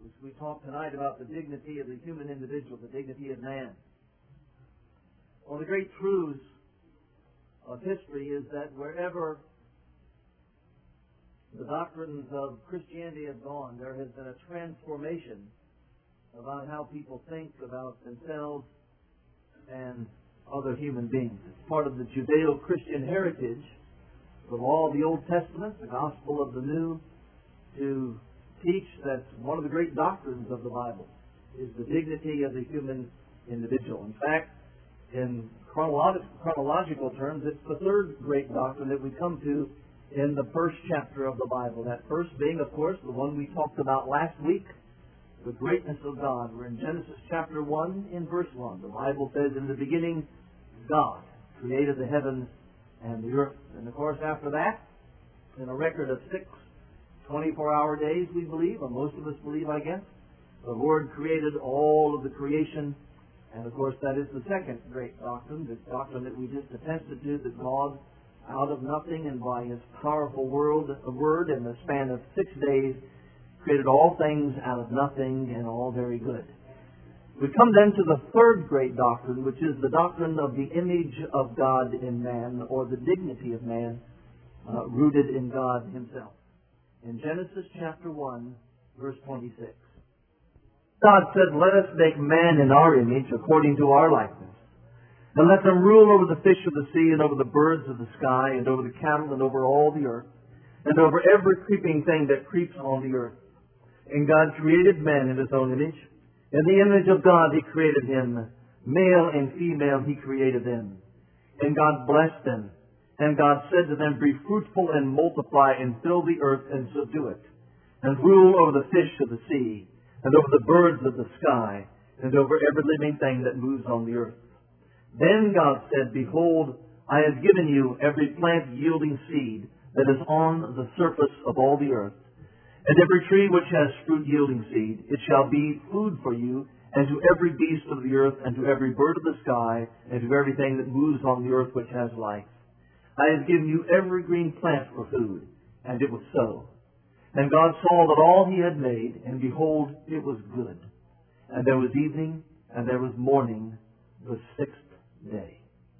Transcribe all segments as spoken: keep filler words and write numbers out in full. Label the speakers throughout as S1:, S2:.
S1: We talk tonight about the dignity of the human individual, the dignity of man. One of the great truths of history is that wherever the doctrines of Christianity have gone, there has been a transformation about how people think about themselves and other human beings. It's part of the Judeo-Christian heritage, the law of the Old Testament, the gospel of the New, to teach that one of the great doctrines of the Bible is the dignity of the human individual. In fact, in chronolo- chronological terms, it's the third great doctrine that we come to in the first chapter of the Bible. That first being, of course, the one we talked about last week, the greatness of God. We're in Genesis chapter one in verse one. The Bible says, in the beginning, God created the heavens and the earth. And of course, after that, in a record of six twenty-four hour days, we believe, or most of us believe, I guess, the Lord created all of the creation. And of course, that is the second great doctrine, this doctrine that we just attested to, that God, out of nothing and by His powerful word, word in the span of six days, created all things out of nothing and all very good. We come then to the third great doctrine, which is the doctrine of the image of God in man, or the dignity of man, uh, rooted in God Himself. In Genesis chapter one, verse twenty-six. God said, "Let us make man in our image, according to our likeness, and let them rule over the fish of the sea, and over the birds of the sky, and over the cattle, and over all the earth, and over every creeping thing that creeps on the earth." And God created man in His own image. In the image of God He created him. Male and female He created them. And God blessed them. And God said to them, "Be fruitful and multiply, and fill the earth and subdue it, and rule over the fish of the sea, and over the birds of the sky, and over every living thing that moves on the earth." Then God said, "Behold, I have given you every plant yielding seed that is on the surface of all the earth, and every tree which has fruit yielding seed. It shall be food for you, and to every beast of the earth, and to every bird of the sky, and to everything that moves on the earth which has life. I have given you every green plant for food." And it was so. And God saw that all He had made, and behold, it was good. And there was evening, and there was morning, the sixth day.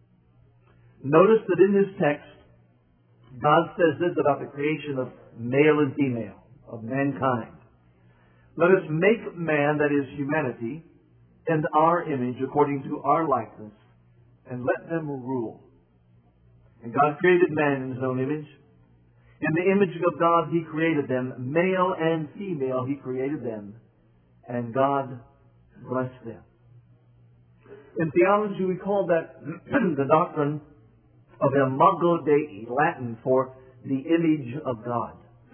S1: Notice that in this text, God says this about the creation of male and female, of mankind. "Let us make man," that is humanity, "in our image, according to our likeness, and let them rule." And God created man in His own image. In the image of God He created them. Male and female He created them. And God blessed them. In theology we call that the doctrine of Imago Dei, Latin for the image of God.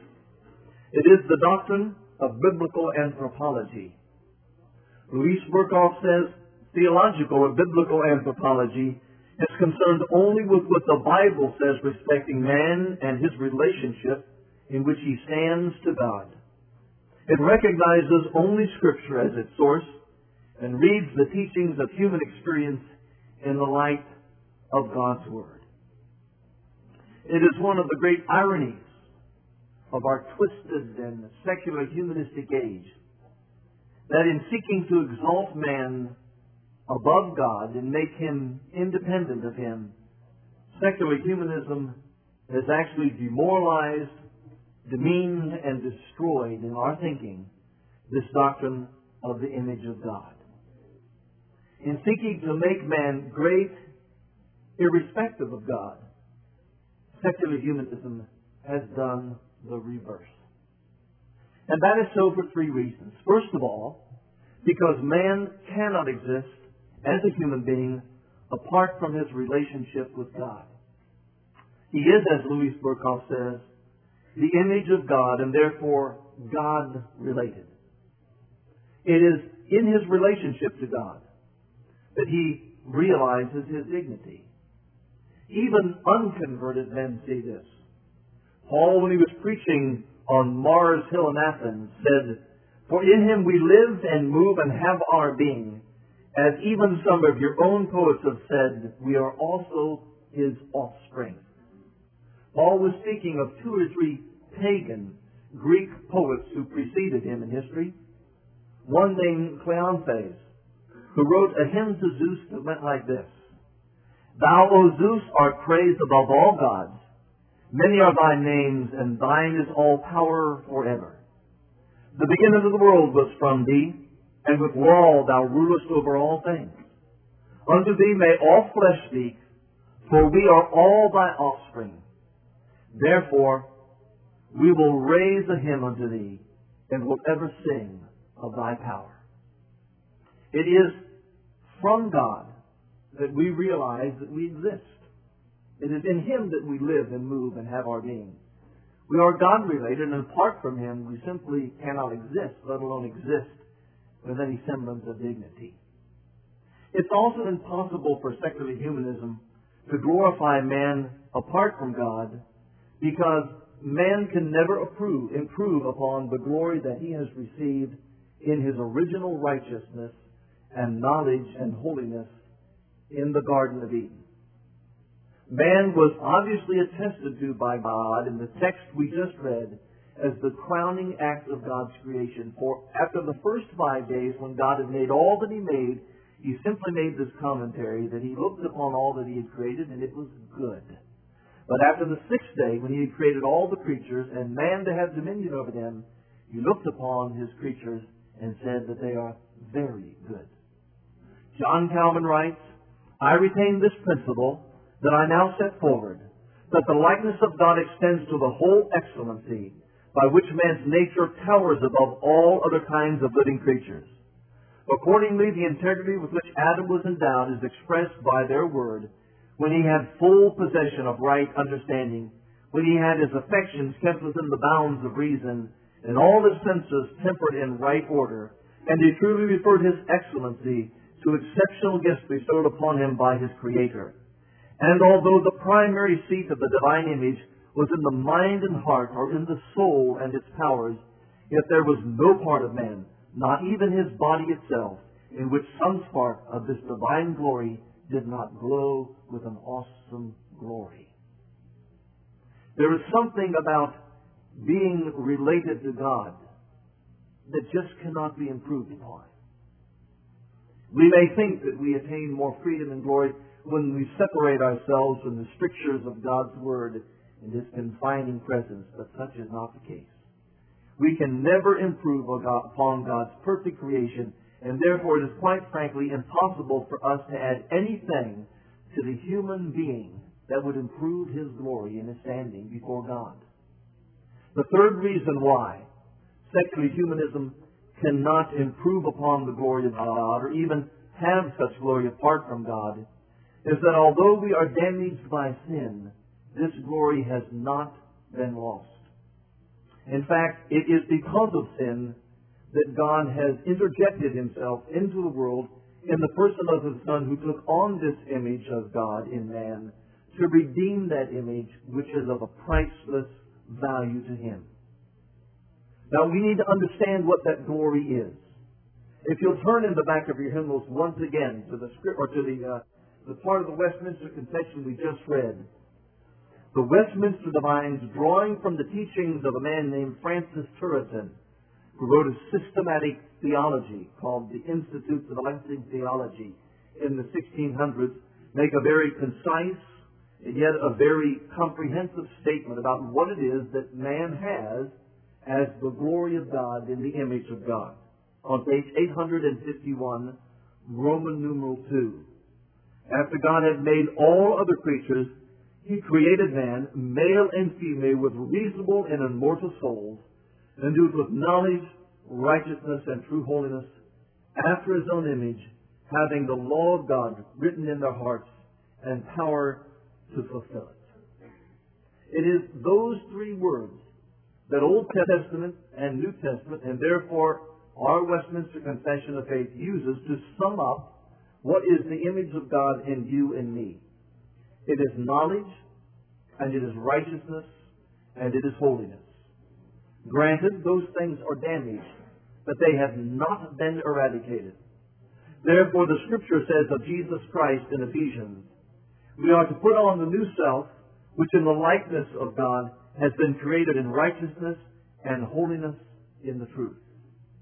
S1: It is the doctrine of biblical anthropology. Louis Berkhoff says theological or biblical anthropology is concerned only with what the Bible says respecting man and his relationship in which he stands to God. It recognizes only Scripture as its source and reads the teachings of human experience in the light of God's Word. It is one of the great ironies of our twisted and secular humanistic age that in seeking to exalt man above God and make him independent of Him, secular humanism has actually demoralized, demeaned, and destroyed in our thinking this doctrine of the image of God. In seeking to make man great, irrespective of God, secular humanism has done the reverse. And that is so for three reasons. First of all, because man cannot exist as a human being apart from his relationship with God. He is, as Louis Berkhoff says, the image of God and therefore God-related. It is in his relationship to God that he realizes his dignity. Even unconverted men see this. Paul, when he was preaching on Mars Hill in Athens, said, "For in Him we live and move and have our being, as even some of your own poets have said, we are also His offspring." Paul was speaking of two or three pagan Greek poets who preceded him in history, one named Cleanthes, who wrote a hymn to Zeus that went like this: Thou, O Zeus, art praised above all gods. Many are thy names, and thine is all power forever. The beginning of the world was from thee, and with law thou rulest over all things. Unto thee may all flesh speak, for we are all thy offspring. Therefore, we will raise a hymn unto thee, and will ever sing of thy power. It is from God that we realize that we exist. It is in Him that we live and move and have our being. We are God-related, and apart from Him, we simply cannot exist, let alone exist with any semblance of dignity. It's also impossible for secular humanism to glorify man apart from God, because man can never approve, improve upon the glory that he has received in his original righteousness and knowledge and holiness in the Garden of Eden. Man was obviously attested to by God in the text we just read as the crowning act of God's creation. For after the first five days, when God had made all that He made, He simply made this commentary that He looked upon all that He had created and it was good. But after the sixth day, when He had created all the creatures and man to have dominion over them, He looked upon His creatures and said that they are very good. John Calvin writes, I retain this principle that I now set forward, that the likeness of God extends to the whole excellency by which man's nature towers above all other kinds of living creatures. Accordingly, the integrity with which Adam was endowed is expressed by their word when he had full possession of right understanding, when he had his affections kept within the bounds of reason, and all his senses tempered in right order, and he truly referred his excellency to exceptional gifts bestowed upon him by his Creator. And although the primary seat of the divine image was in the mind and heart, or in the soul and its powers, yet there was no part of man, not even his body itself, in which some spark of this divine glory did not glow with an awesome glory. There is something about being related to God that just cannot be improved upon. We may think that we attain more freedom and glory when we separate ourselves from the strictures of God's Word and His confining presence, but such is not the case. We can never improve upon God's perfect creation, and therefore it is quite frankly impossible for us to add anything to the human being that would improve His glory and His standing before God. The third reason why secular humanism cannot improve upon the glory of God, or even have such glory apart from God, is that although we are damaged by sin, this glory has not been lost. In fact, it is because of sin that God has interjected Himself into the world in the person of His Son, who took on this image of God in man to redeem that image, which is of a priceless value to Him. Now, we need to understand what that glory is. If you'll turn in the back of your hymnals once again to the script, or to the uh, the part of the Westminster Confession we just read, the Westminster Divines, drawing from the teachings of a man named Francis Turretin, who wrote a systematic theology called the Institutes of Elective Theology in the sixteen hundreds, make a very concise and yet a very comprehensive statement about what it is that man has as the glory of God in the image of God. On page eight hundred fifty-one, Roman numeral two. After God had made all other creatures, He created man, male and female, with reasonable and immortal souls, endued with knowledge, righteousness, and true holiness, after His own image, having the law of God written in their hearts, and power to fulfill it. It is those three words that Old Testament and New Testament, and therefore our Westminster Confession of Faith, uses to sum up what is the image of God in you and me. It is knowledge, and it is righteousness, and it is holiness. Granted, those things are damaged, but they have not been eradicated. Therefore, the Scripture says of Jesus Christ in Ephesians, we are to put on the new self, which in the likeness of God has been created in righteousness and holiness in the truth.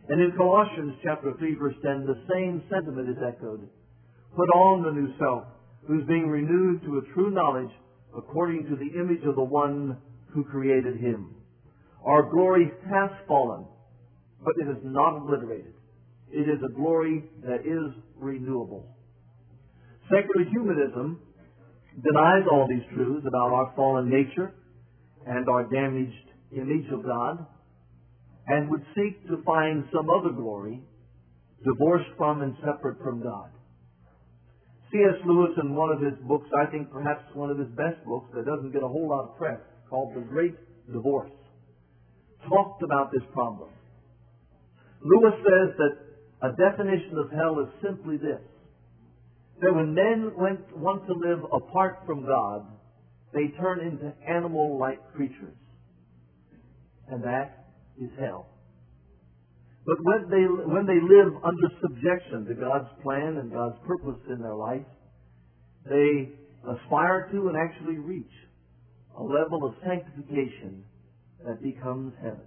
S1: And in Colossians chapter three, verse ten, the same sentiment is echoed. Put on the new self, who's being renewed to a true knowledge according to the image of the one who created him. Our glory has fallen, but it is not obliterated. It is a glory that is renewable. Secular humanism denies all these truths about our fallen nature and our damaged image of God, and would seek to find some other glory divorced from and separate from God. C S Lewis, in one of his books, I think perhaps one of his best books that doesn't get a whole lot of press, called The Great Divorce, talked about this problem. Lewis says that a definition of hell is simply this: that when men went, want to live apart from God, they turn into animal-like creatures. And that is hell. But when they, when they live under subjection to God's plan and God's purpose in their life, they aspire to and actually reach a level of sanctification that becomes heaven.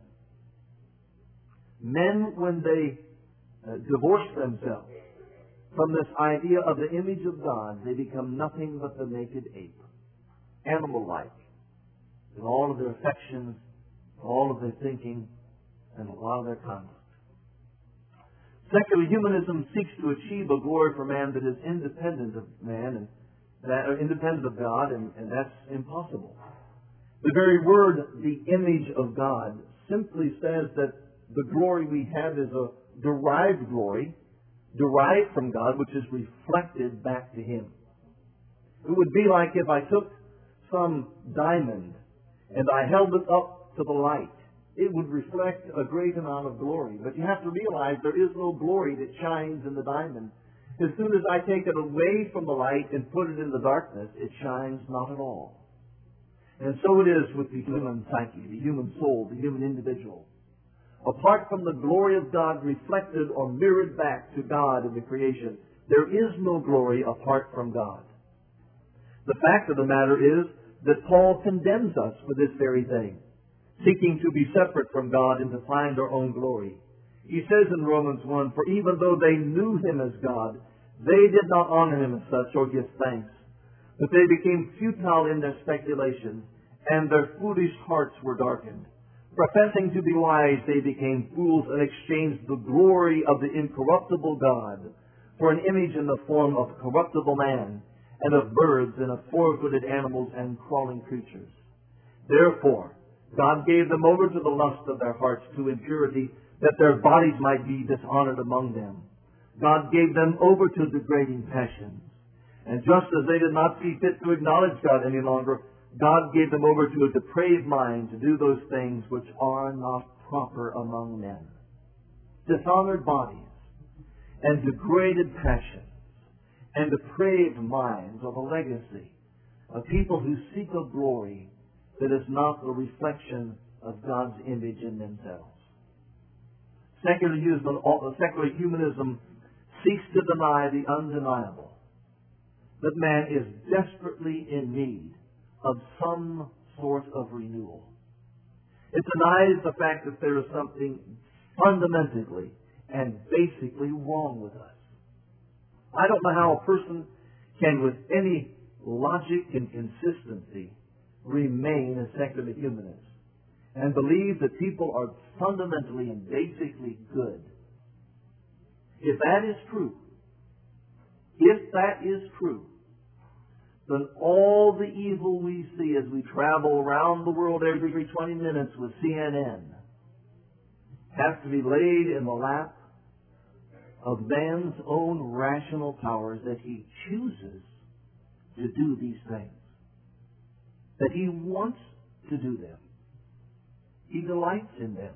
S1: Men, when they uh, divorce themselves from this idea of the image of God, they become nothing but the naked ape, animal-like, in all of their affections, all of their thinking, and a lot of their conduct. Secular humanism seeks to achieve a glory for man that is independent of man and that are independent of God, and, and that's impossible. The very word, the image of God, simply says that the glory we have is a derived glory, derived from God, which is reflected back to Him. It would be like if I took some diamond and I held it up to the light. It would reflect a great amount of glory. But you have to realize there is no glory that shines in the diamond. As soon as I take it away from the light and put it in the darkness, it shines not at all. And so it is with the human psyche, the human soul, the human individual. Apart from the glory of God reflected or mirrored back to God in the creation, there is no glory apart from God. The fact of the matter is that Paul condemns us for this very thing, seeking to be separate from God and to find our own glory. He says in Romans one, "For even though they knew Him as God, they did not honor Him as such or give thanks. But they became futile in their speculations, and their foolish hearts were darkened. Professing to be wise, they became fools and exchanged the glory of the incorruptible God for an image in the form of corruptible man, and of birds, and of four-footed animals, and crawling creatures. Therefore, God gave them over to the lust of their hearts, to impurity, that their bodies might be dishonored among them. God gave them over to degrading passions. And just as they did not see fit to acknowledge God any longer, God gave them over to a depraved mind to do those things which are not proper among men." Dishonored bodies and degraded passions and depraved minds are the legacy of people who seek a glory that is not the reflection of God's image in themselves. Secular humanism, secular humanism seeks to deny the undeniable, that man is desperately in need of some sort of renewal. It denies the fact that there is something fundamentally and basically wrong with us. I don't know how a person can, with any logic and consistency, remain a secular humanist and believe that people are fundamentally and basically good. If that is true, if that is true, then all the evil we see as we travel around the world every twenty minutes with C N N has to be laid in the lap of man's own rational powers, that he chooses to do these things, that he wants to do them. He delights in them.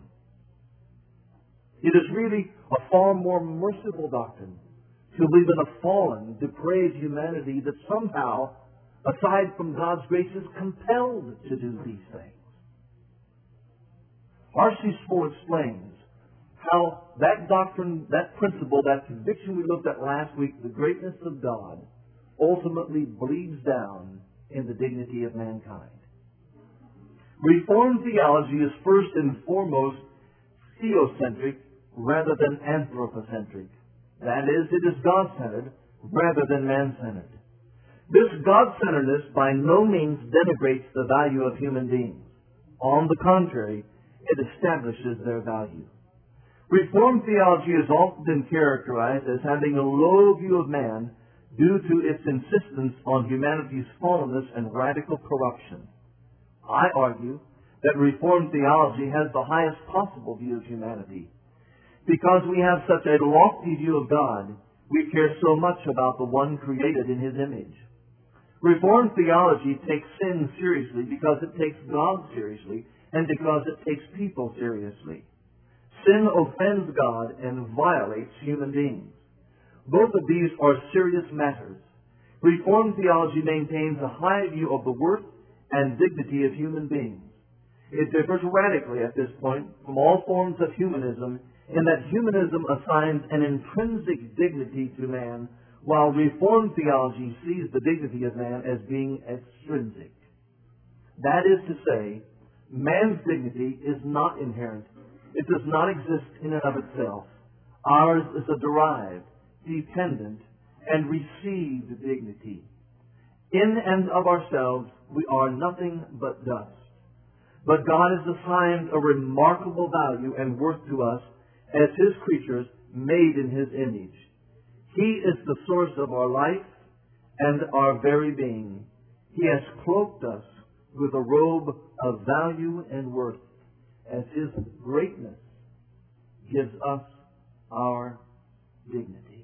S1: It is really a far more merciful doctrine to believe in a fallen, depraved humanity that somehow, aside from God's grace, is compelled to do these things. R C Sproul explains how that doctrine, that principle, that conviction we looked at last week, the greatness of God, ultimately bleeds down in the dignity of mankind. Reformed theology is first and foremost theocentric rather than anthropocentric. That is, it is God-centered rather than man-centered. This God-centeredness by no means denigrates the value of human beings. On the contrary, it establishes their value. Reformed theology has often been characterized as having a low view of man due to its insistence on humanity's fallenness and radical corruption. I argue that Reformed theology has the highest possible view of humanity. Because we have such a lofty view of God, we care so much about the one created in His image. Reformed theology takes sin seriously because it takes God seriously and because it takes people seriously. Sin offends God and violates human beings. Both of these are serious matters. Reformed theology maintains a high view of the worth and dignity of human beings. It differs radically at this point from all forms of humanism in that humanism assigns an intrinsic dignity to man, while Reformed theology sees the dignity of man as being extrinsic. That is to say, man's dignity is not inherent. It does not exist in and of itself. Ours is a derived, dependent, and received dignity. In and of ourselves, we are nothing but dust. But God has assigned a remarkable value and worth to us as His creatures made in His image. He is the source of our life and our very being. He has cloaked us with a robe of value and worth as His greatness gives us our dignity.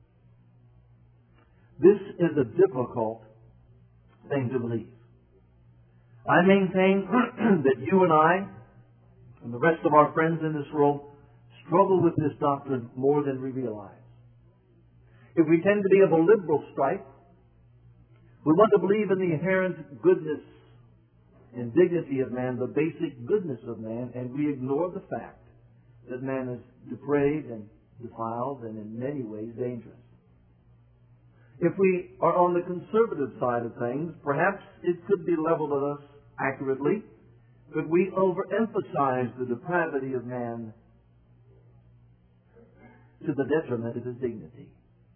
S1: This is a difficult thing to believe. I maintain that you and I and the rest of our friends in this world struggle with this doctrine more than we realize. If we tend to be of a liberal stripe, we want to believe in the inherent goodness and dignity of man, the basic goodness of man, and we ignore the fact that man is depraved and defiled and in many ways dangerous. If we are on the conservative side of things, perhaps it could be leveled at us accurately, but we overemphasize the depravity of man to the detriment of his dignity.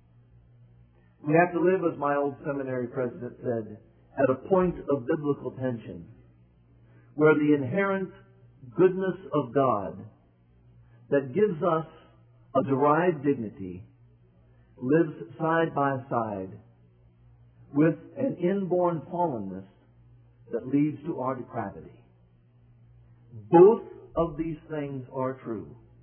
S1: We have to live, as my old seminary president said, at a point of biblical tension, where the inherent goodness of God that gives us a derived dignity lives side by side with an inborn fallenness that leads to our depravity. Both of these things are true.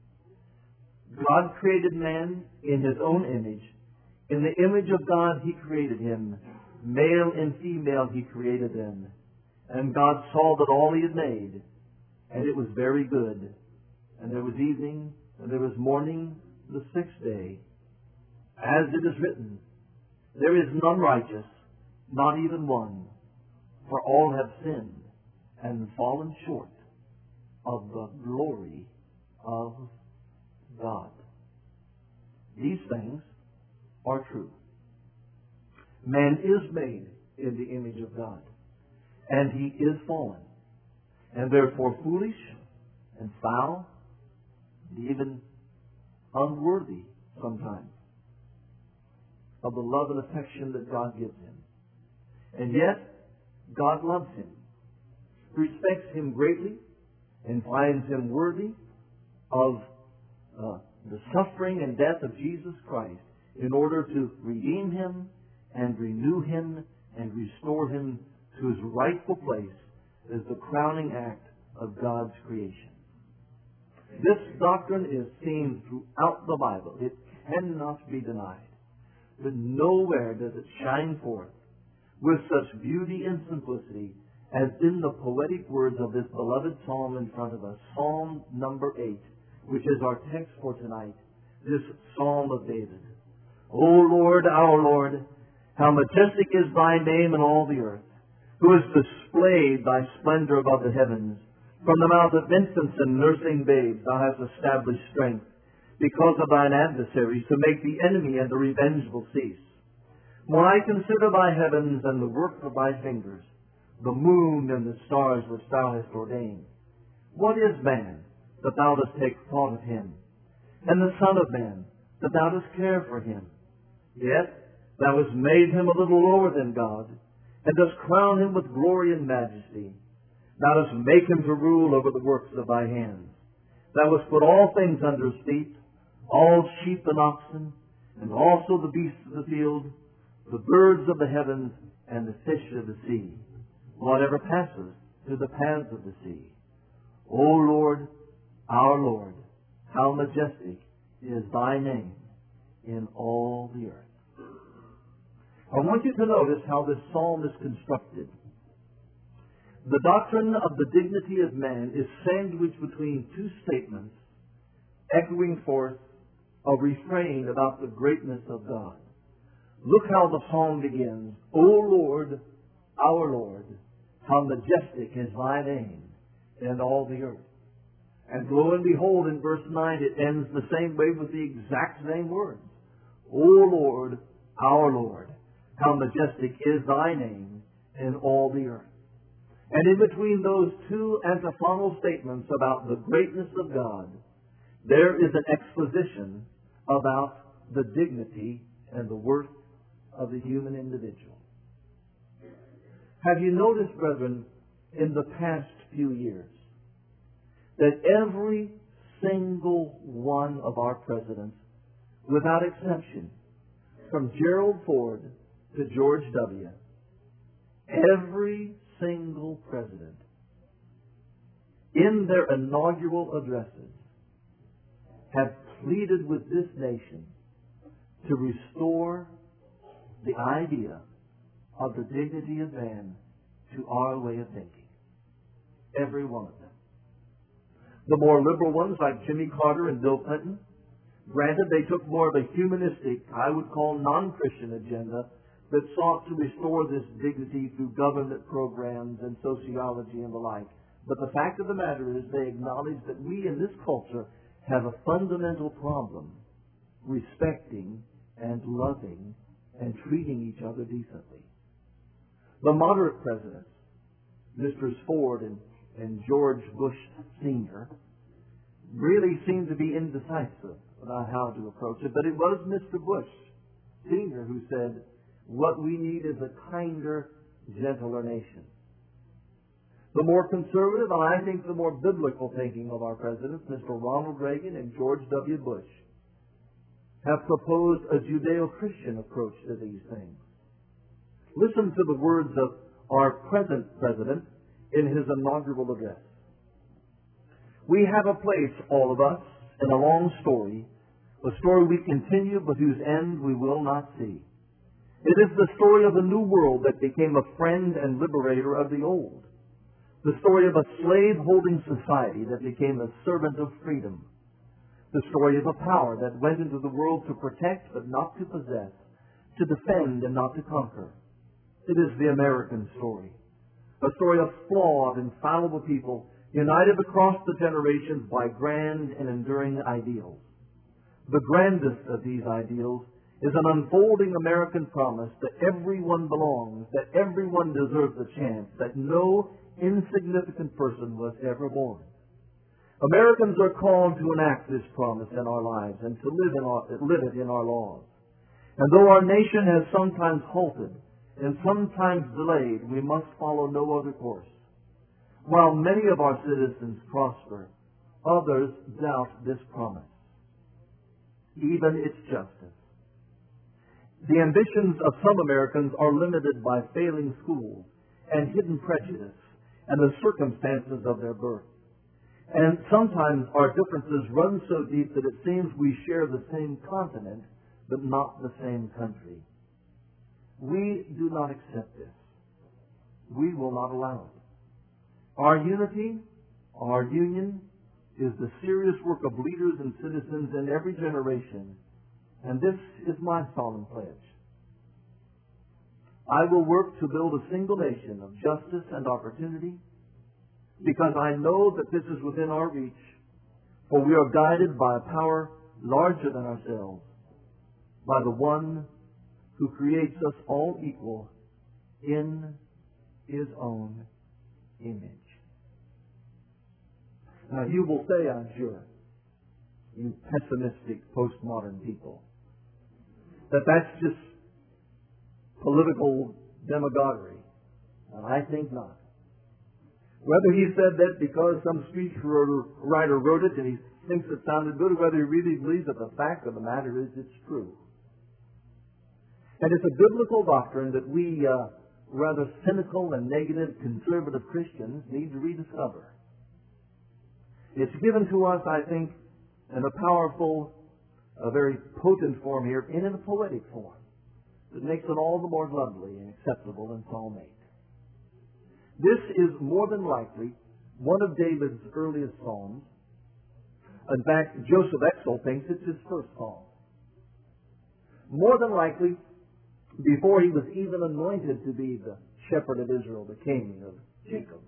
S1: God created man in His own image. In the image of God He created him. Male and female He created them. And God saw that all He had made, and it was very good. And there was evening, and there was morning, the sixth day. As it is written, there is none righteous, not even one, for all have sinned and fallen short of the glory of God. These things are true. Man is made in the image of God, and he is fallen, and therefore foolish and foul, and even unworthy sometimes of the love and affection that God gives him. And yet, God loves him, respects him greatly, and finds him worthy of uh, the suffering and death of Jesus Christ in order to redeem him and renew him and restore him to his rightful place as the crowning act of God's creation. This doctrine is seen throughout the Bible. It cannot be denied. But nowhere does it shine forth with such beauty and simplicity as in the poetic words of this beloved psalm in front of us, Psalm number eight, which is our text for tonight, this Psalm of David. O Lord, our Lord, how majestic is Thy name in all the earth, who has displayed Thy splendor above the heavens. From the mouth of infants and nursing babes Thou hast established strength, because of Thine adversaries, to make the enemy and the revengeful cease. When I consider Thy heavens and the work of Thy fingers, the moon and the stars which Thou hast ordained, what is man that Thou dost take thought of him? and the Son of Man, that thou dost care for him. Yet thou hast made him a little lower than God, and dost crown him with glory and majesty. Thou dost make him to rule over the works of thy hands. Thou hast put all things under his feet, all sheep and oxen, and also the beasts of the field, the birds of the heavens, and the fish of the sea, whatever passes through the paths of the sea. O Lord, our Lord, how majestic is thy name in all the earth. I want you to notice how this psalm is constructed. The doctrine of the dignity of man is sandwiched between two statements, echoing forth a refrain about the greatness of God. Look how the psalm begins. O Lord, our Lord, how majestic is thy name in all the earth. And lo and behold, in verse nine, it ends the same way with the exact same words. O Lord, our Lord, how majestic is thy name in all the earth. And in between those two antiphonal statements about the greatness of God, there is an exposition about the dignity and the worth of the human individual. Have you noticed, brethren, in the past few years, that every single one of our presidents, without exception, from Gerald Ford to George W., every single president, in their inaugural addresses, have pleaded with this nation to restore the idea of the dignity of man to our way of thinking. Every one of them. The more liberal ones, like Jimmy Carter and Bill Clinton, granted they took more of a humanistic, I would call non-Christian agenda that sought to restore this dignity through government programs and sociology and the like. But the fact of the matter is they acknowledge that we in this culture have a fundamental problem respecting and loving and treating each other decently. The moderate presidents, Misters Ford and, and George Bush Senior, really seemed to be indecisive about how to approach it. But it was Mister Bush Senior who said, what we need is a kinder, gentler nation. The more conservative, and I think the more biblical thinking of our presidents, Mister Ronald Reagan and George W. Bush, have proposed a Judeo-Christian approach to these things. Listen to the words of our present president in his inaugural address. We have a place, all of us, in a long story, a story we continue but whose end we will not see. It is the story of a new world that became a friend and liberator of the old. The story of a slave-holding society that became a servant of freedom. The story of a power that went into the world to protect but not to possess, to defend and not to conquer. It is the American story. A story of flawed and fallible people united across the generations by grand and enduring ideals. The grandest of these ideals is an unfolding American promise that everyone belongs, that everyone deserves a chance, that no insignificant person was ever born. Americans are called to enact this promise in our lives and to live, in our, live it in our laws. And though our nation has sometimes halted and sometimes delayed, we must follow no other course. While many of our citizens prosper, others doubt this promise, even its justice. The ambitions of some Americans are limited by failing schools and hidden prejudice and the circumstances of their birth. And sometimes our differences run so deep that it seems we share the same continent, but not the same country. We do not accept this. We will not allow it. Our unity, our union, is the serious work of leaders and citizens in every generation, and this is my solemn pledge. I will work to build a single nation of justice and opportunity, because I know that this is within our reach, for we are guided by a power larger than ourselves, by the one who creates us all equal in His own image. Now you will say, I'm sure, you pessimistic postmodern people, that that's just political demagoguery. And I think not. Whether he said that because some speech writer wrote it and he thinks it sounded good, or whether he really believes that the fact of the matter is it's true. And it's a biblical doctrine that we uh, rather cynical and negative conservative Christians need to rediscover. It's given to us, I think, in a powerful, a very potent form here, and in a poetic form that makes it all the more lovely and acceptable in Psalm eight. This is more than likely one of David's earliest psalms. In fact, Joseph Exel thinks it's his first psalm. More than likely, before he was even anointed to be the shepherd of Israel, the king of Jacob,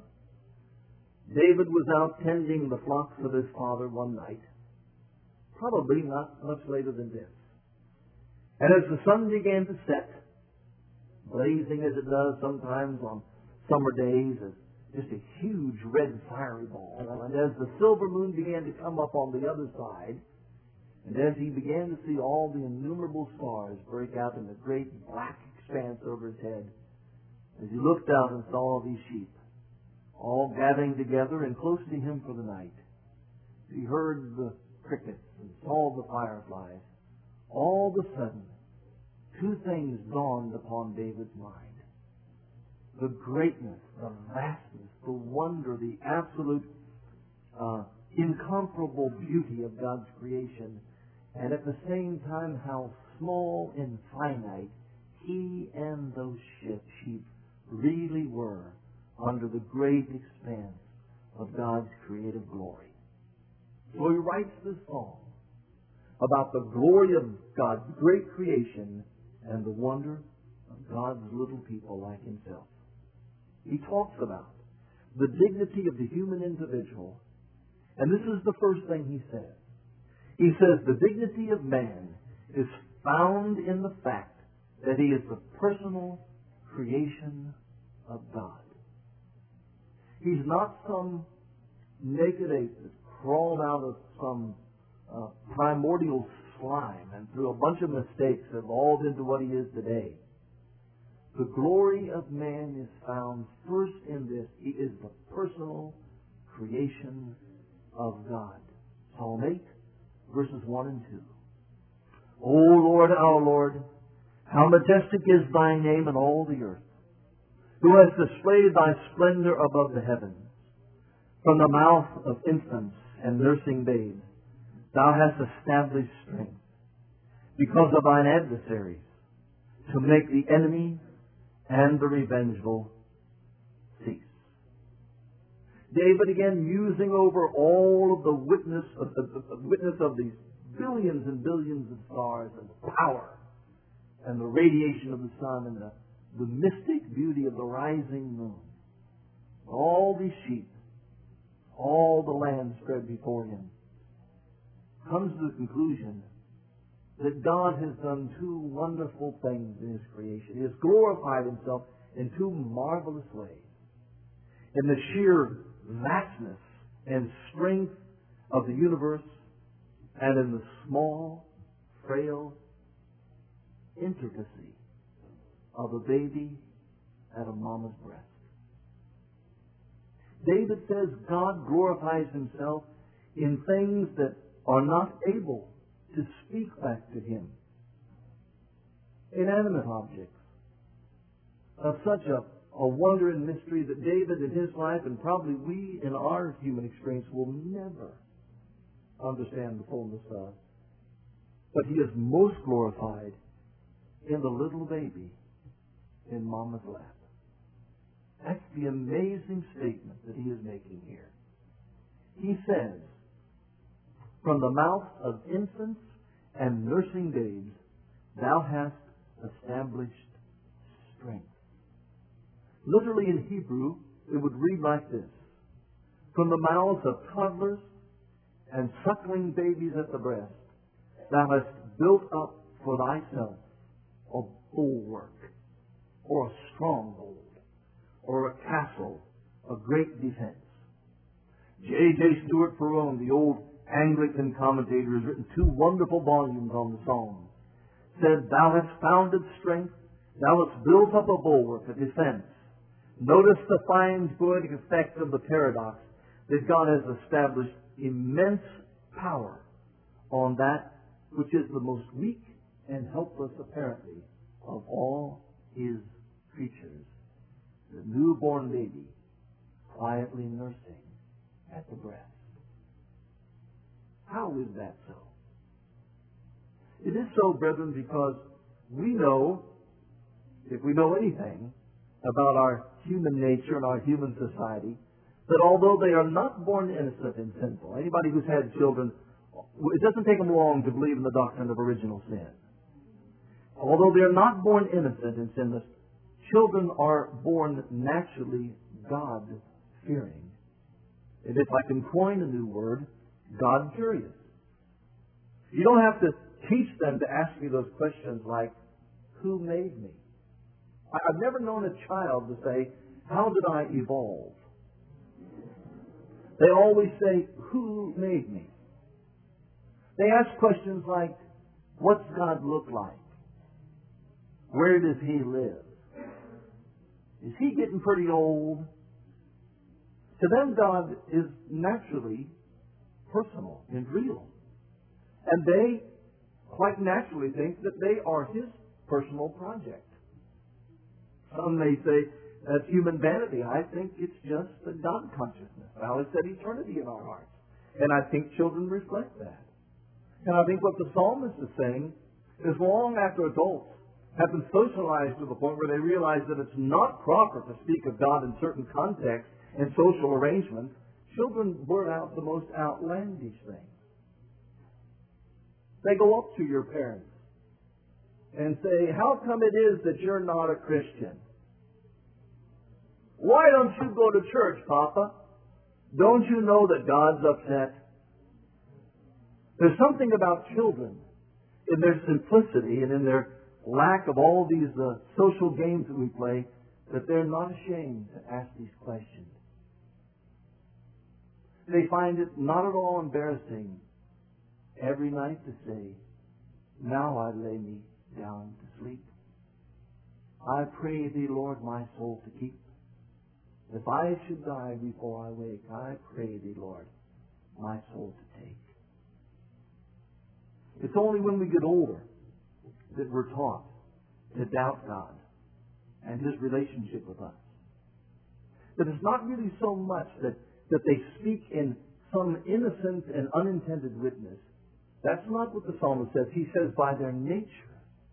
S1: David was out tending the flocks of his father one night, probably not much later than this. And as the sun began to set, blazing as it does sometimes on summer days as just a huge red fiery ball, and as the silver moon began to come up on the other side, and as he began to see all the innumerable stars break out in the great black expanse over his head, as he looked out and saw all these sheep all gathering together and close to him for the night, he heard the crickets and saw the fireflies. All of a sudden, two things dawned upon David's mind. The greatness, the vastness, the wonder, the absolute uh, incomparable beauty of God's creation, and at the same time how small and finite he and those sheep really were under the great expanse of God's creative glory. So he writes this song about the glory of God's great creation and the wonder of God's little people like himself. He talks about the dignity of the human individual, and this is the first thing he says. He says the dignity of man is found in the fact that he is the personal creation of God. He's not some naked ape that crawled out of some uh, primordial slime and through a bunch of mistakes evolved into what he is today. The glory of man is found first in this. He is the personal creation of God. Psalm eight, verses one and two. O Lord, our Lord, how majestic is thy name in all the earth, who has displayed thy splendor above the heavens. From the mouth of infants and nursing babes, thou hast established strength, because of thine adversaries, to make the enemy and the revengeful cease. David again musing over all of the witness of the, the, the witness of these billions and billions of stars and the power and the radiation of the sun and the, the mystic beauty of the rising moon. All these sheep, all the land spread before him, comes to the conclusion that God has done two wonderful things in his creation. He has glorified himself in two marvelous ways. In the sheer vastness and strength of the universe, and in the small, frail intricacy of a baby at a mama's breast. David says God glorifies himself in things that are not able to speak back to him. Inanimate objects of such a, a wonder and mystery that David in his life, and probably we in our human experience, will never understand the fullness of. But he is most glorified in the little baby in mama's lap. That's the amazing statement that he is making here. He says, from the mouth of infants and nursing babes, thou hast established strength. Literally in Hebrew, it would read like this. From the mouths of toddlers and suckling babies at the breast, thou hast built up for thyself a bulwark, or a stronghold, or a castle, a great defense. J J Stewart Perone, the old Anglican commentator, has written two wonderful volumes on the Psalms, said, "Thou hast founded strength, thou hast built up a bulwark, a defense." Notice the fine poetic effect of the paradox that God has established immense power on that which is the most weak and helpless, apparently, of all His creatures. The newborn baby quietly nursing at the breast. How is that so? It is so, brethren, because we know, if we know anything about our human nature and our human society, that although they are not born innocent and sinful, anybody who's had children, it doesn't take them long to believe in the doctrine of original sin. Although they are not born innocent and sinless, children are born naturally God-fearing. And if I can coin a new word, God-curious. You don't have to teach them to ask me those questions like, who made me? I've never known a child to say, how did I evolve? They always say, who made me? They ask questions like, what's God look like? Where does He live? Is He getting pretty old? To them, God is naturally personal and real. And they quite naturally think that they are His personal project. Some may say, that's human vanity. I think it's just a God consciousness. Well, it's that eternity in our hearts. And I think children reflect that. And I think what the psalmist is saying is long after adults have been socialized to the point where they realize that it's not proper to speak of God in certain contexts and social arrangements, children blurt out the most outlandish things. They go up to your parents and say, how come it is that you're not a Christian? Why don't you go to church, Papa? Don't you know that God's upset? There's something about children in their simplicity and in their lack of all these uh, social games that we play that they're not ashamed to ask these questions. They find it not at all embarrassing every night to say, now I lay me down to sleep. I pray Thee, Lord, my soul to keep. If I should die before I wake, I pray Thee, Lord, my soul to take. It's only when we get older that we're taught to doubt God and His relationship with us. But it's not really so much that, that they speak in some innocent and unintended witness. That's not what the psalmist says. He says, by their nature,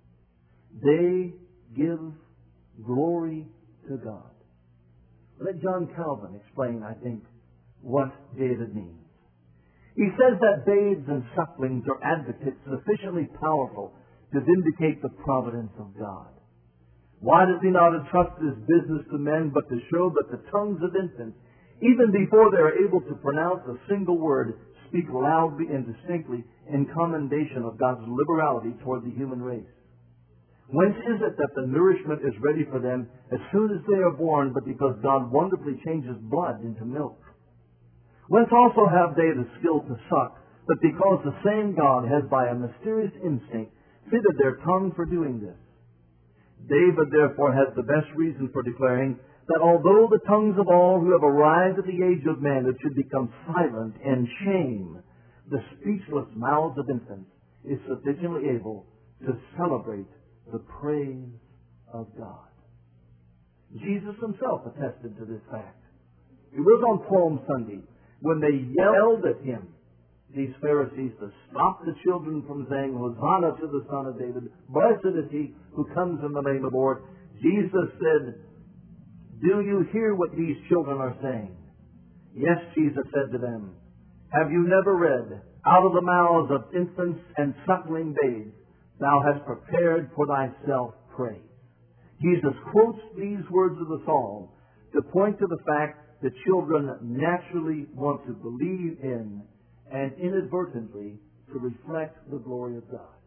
S1: they give glory to God. Let John Calvin explain, I think, what David means. He says that babes and sucklings are advocates sufficiently powerful to vindicate the providence of God. Why does He not entrust His business to men but to show that the tongues of infants, even before they are able to pronounce a single word, speak loudly and distinctly in commendation of God's liberality toward the human race? Whence is it that the nourishment is ready for them as soon as they are born, but because God wonderfully changes blood into milk? Whence also have they the skill to suck, but because the same God has by a mysterious instinct fitted their tongue for doing this? David therefore has the best reason for declaring that although the tongues of all who have arrived at the age of manhood should become silent and shame, the speechless mouths of infants is sufficiently able to celebrate the praise of God. Jesus Himself attested to this fact. It was on Palm Sunday when they yelled at Him, these Pharisees, to stop the children from saying, Hosanna to the Son of David, blessed is He who comes in the name of the Lord. Jesus said, do you hear what these children are saying? Yes, Jesus said to them, have you never read, out of the mouths of infants and suckling babes, Thou hast prepared for Thyself praise. Jesus quotes these words of the psalm to point to the fact that children naturally want to believe in and inadvertently to reflect the glory of God.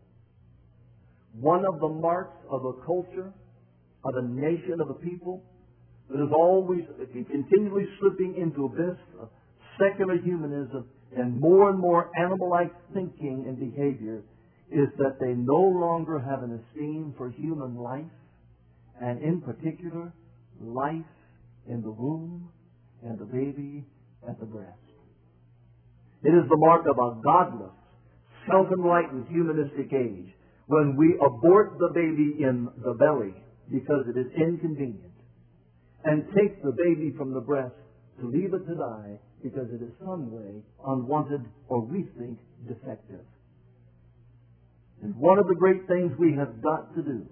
S1: One of the marks of a culture, of a nation, of a people that is always continually slipping into abyss of secular humanism and more and more animal-like thinking and behavior is that they no longer have an esteem for human life, and in particular, life in the womb and the baby at the breast. It is the mark of a godless, self-enlightened humanistic age when we abort the baby in the belly because it is inconvenient, and take the baby from the breast to leave it to die because it is some way unwanted or we think defective. And one of the great things we have got to do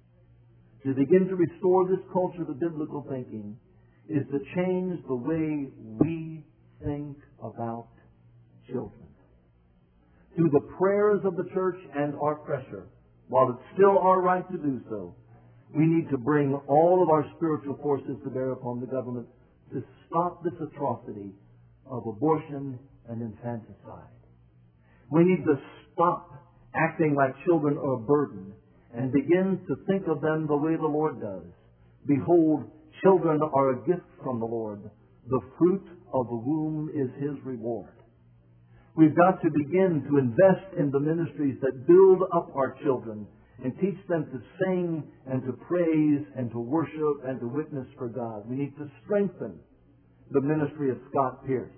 S1: to begin to restore this culture to biblical thinking is to change the way we think about children. Through the prayers of the church and our pressure, while it's still our right to do so, we need to bring all of our spiritual forces to bear upon the government to stop this atrocity of abortion and infanticide. We need to stop acting like children are a burden and begin to think of them the way the Lord does. Behold, children are a gift from the Lord. The fruit of the womb is His reward. We've got to begin to invest in the ministries that build up our children and teach them to sing and to praise and to worship and to witness for God. We need to strengthen the ministry of Scott Pierce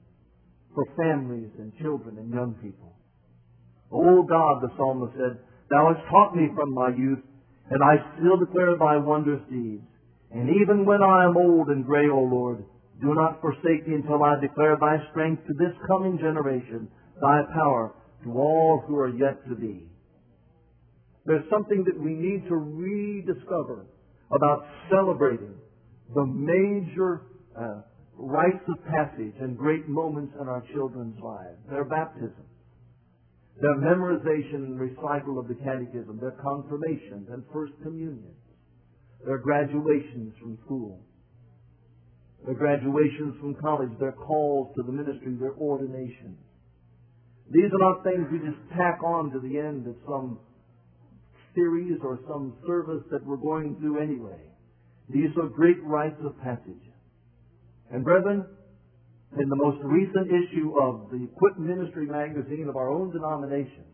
S1: for families and children and young people. O God, the psalmist said, Thou hast taught me from my youth, and I still declare Thy wondrous deeds. And even when I am old and gray, O Lord, do not forsake me until I declare Thy strength to this coming generation, Thy power to all who are yet to be. There's something that we need to rediscover about celebrating the major uh, rites of passage and great moments in our children's lives. Their baptism, their memorization and recital of the catechism, their confirmations and first communions, their graduations from school, their graduations from college, their calls to the ministry, their ordinations. These are not things we just tack on to the end of some series or some service that we're going through anyway. These are great rites of passage. And brethren, in the most recent issue of the Quit Ministry magazine of our own denomination,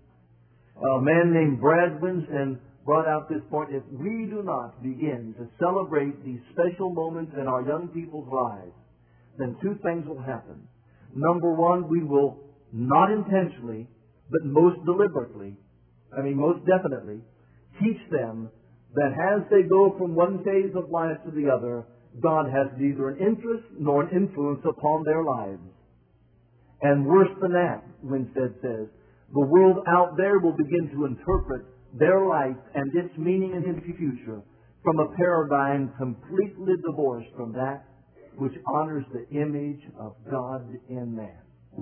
S1: a man named Brad Winston brought out this point: if we do not begin to celebrate these special moments in our young people's lives, then two things will happen. Number one, we will not intentionally, but most deliberately, I mean most definitely, teach them that as they go from one phase of life to the other, God has neither an interest nor an influence upon their lives. And worse than that, Winstead says, the world out there will begin to interpret their life and its meaning in the future from a paradigm completely divorced from that which honors the image of God in man.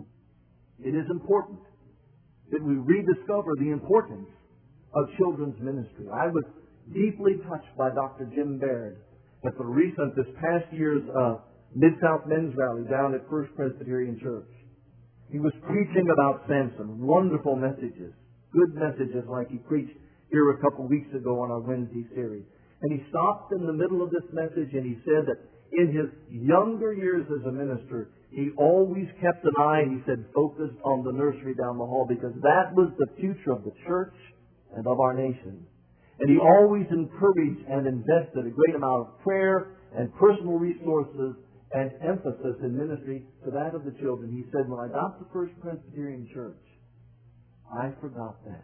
S1: It is important that we rediscover the importance of children's ministry. I was deeply touched by Doctor Jim Baird at the recent, this past year's uh, Mid-South Men's Rally down at First Presbyterian Church. He was preaching about Samson, wonderful messages, good messages like he preached here a couple weeks ago on our Wednesday series. And he stopped in the middle of this message and he said that in his younger years as a minister, he always kept an eye, he said, focused on the nursery down the hall because that was the future of the church and of our nation. And he always encouraged and invested a great amount of prayer and personal resources and emphasis in ministry to that of the children. He said, when I got to First Presbyterian Church, I forgot that.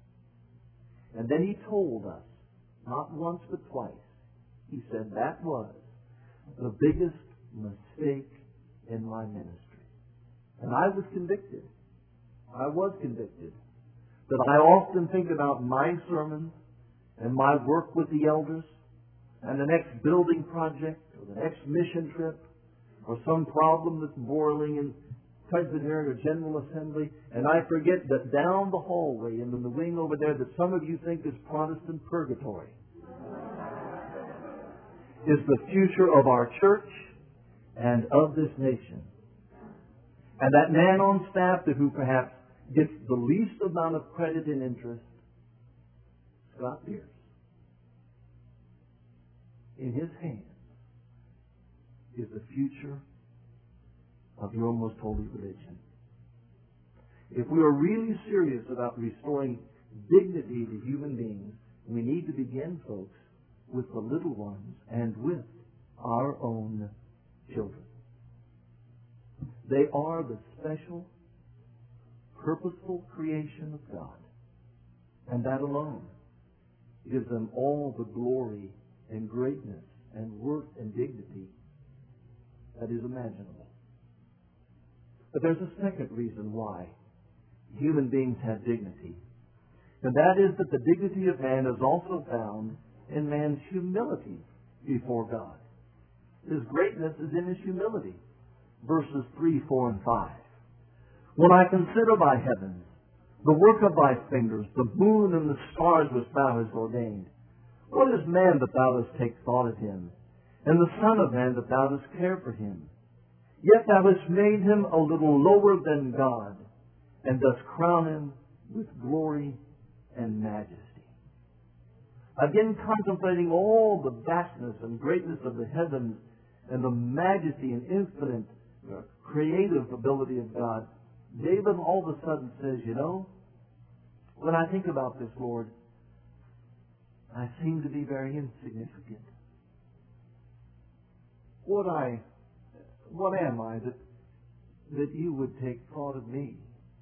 S1: And then he told us, not once but twice, he said, that was the biggest mistake in my ministry. And I was convicted. I was convicted that I often think about my sermons and my work with the elders and the next building project or the next mission trip or some problem that's boiling in Presbyterian or General Assembly, and I forget that down the hallway and in the wing over there that some of you think is Protestant purgatory is the future of our church and of this nation. And that man on staff that who perhaps gets the least amount of credit and interest, Scott Pierce, in his hands is the future of your most holy religion. If we are really serious about restoring dignity to human beings, we need to begin, folks, with the little ones and with our own children. They are the special, purposeful creation of God. And that alone gives them all the glory and greatness and worth and dignity that is imaginable. But there's a second reason why human beings have dignity. And that is that the dignity of man is also found in man's humility before God. His greatness is in his humility. Verses three, four, and five. When I consider thy heavens, the work of thy fingers, the moon and the stars which thou hast ordained, what is man that thou dost take thought of him, and the son of man that thou dost care for him? Yet thou hast made him a little lower than God, and dost crown him with glory and majesty. Again, contemplating all the vastness and greatness of the heavens and the majesty and infinite uh, creative ability of God, David all of a sudden says, you know, when I think about this, Lord, I seem to be very insignificant. What I, what am I that, that you would take thought of me?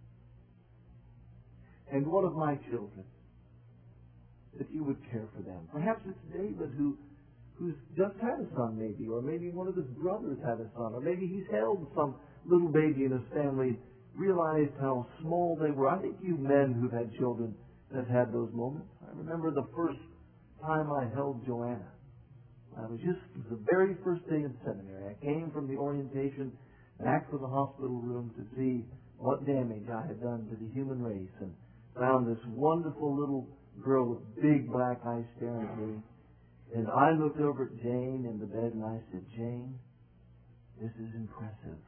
S1: And what of my children? That you would care for them. Perhaps it's David who, who's just had a son maybe, or maybe one of his brothers had a son, or maybe he's held some little baby in his family, realized how small they were. I think you men who've had children have had those moments. I remember the first time I held Joanna. I was just, it was the very first day in seminary. I came from the orientation back to the hospital room to see what damage I had done to the human race, and found this wonderful little girl with big black eyes staring at me. And I looked over at Jane in the bed and I said, Jane, this is impressive.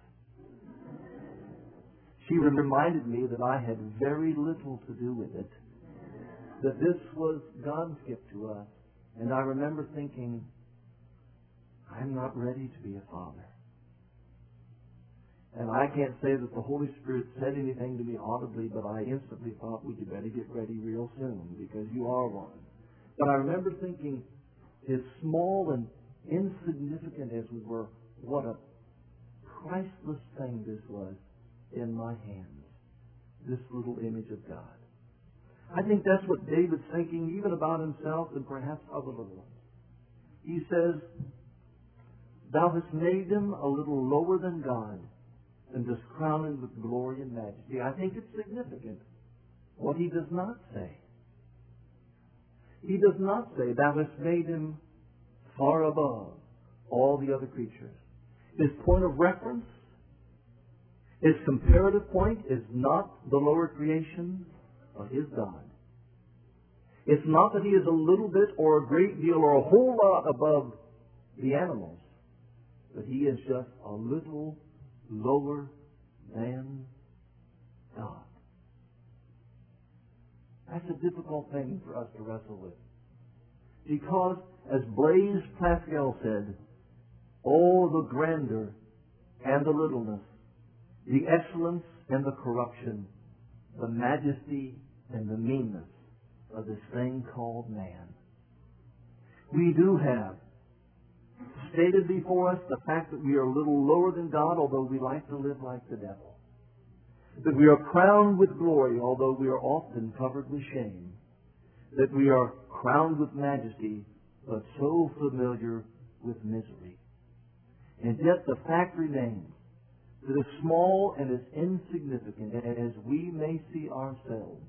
S1: She reminded me that I had very little to do with it, that this was God's gift to us. And I remember thinking, I'm not ready to be a father. And I can't say that the Holy Spirit said anything to me audibly, but I instantly thought, well, you better get ready real soon, because you are one. But I remember thinking, as small and insignificant as we were, what a priceless thing this was in my hands, this little image of God. I think that's what David's thinking, even about himself and perhaps other little ones. He says, thou hast made him a little lower than God, and dost crown him with glory and majesty. I think it's significant what he does not say. He does not say, thou hast made him far above all the other creatures. His point of reference, his comparative point, is not the lower creation of his God. It's not that he is a little bit or a great deal or a whole lot above the animals, but he is just a little lower than God. That's a difficult thing for us to wrestle with. Because, as Blaise Pascal said, oh, the grandeur and the littleness, the excellence and the corruption, the majesty and the meanness of this thing called man. We do have stated before us the fact that we are a little lower than God, although we like to live like the devil. That we are crowned with glory, although we are often covered with shame. That we are crowned with majesty, but so familiar with misery. And yet the fact remains that as small and as insignificant as we may see ourselves,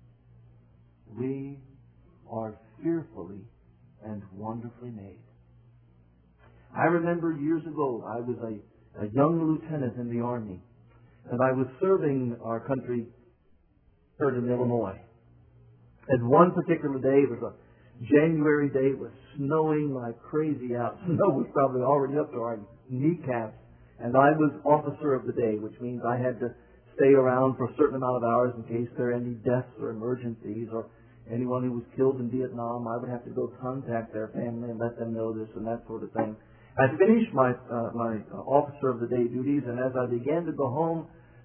S1: we are fearfully and wonderfully made. I remember years ago, I was a, a young lieutenant in the Army, and I was serving our country in Illinois. And one particular day, it was a January day, it was snowing like crazy out. Snow was probably already up to our kneecaps, and I was officer of the day, which means I had to stay around for a certain amount of hours in case there were any deaths or emergencies, or anyone who was killed in Vietnam. I would have to go contact their family and let them know this and that sort of thing. I finished my uh, my uh, officer of the day duties, and as I began to go home,